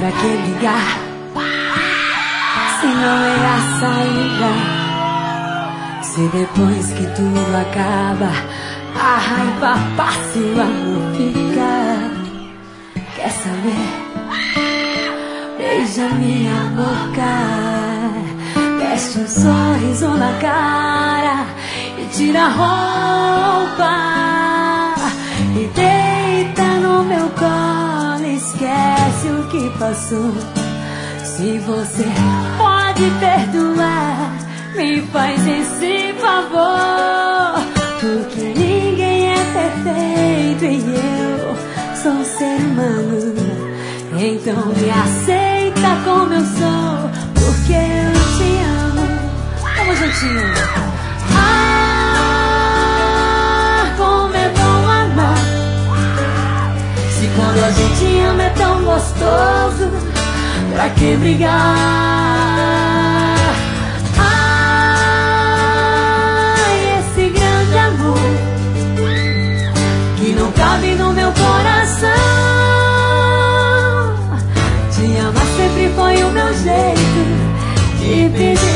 Pra que brigar se não é a saída? Se depois que tudo acaba a raiva passa e o amor fica. Quer saber? Beija minha boca, deixa um sorriso na cara e tira a roupa e deita no meu colo, esquece o que passou. Se você pode perdoar, me faz esse favor, porque ninguém é perfeito e eu sou um ser humano. Então me aceita como eu sou, porque eu te amo. Vamos juntinho. Ah, como é bom amar. Se quando a gente ama é tão gostoso, pra que brigar? Ai, esse grande amor que não cabe no meu coração. Te amar sempre foi o meu jeito de pedir.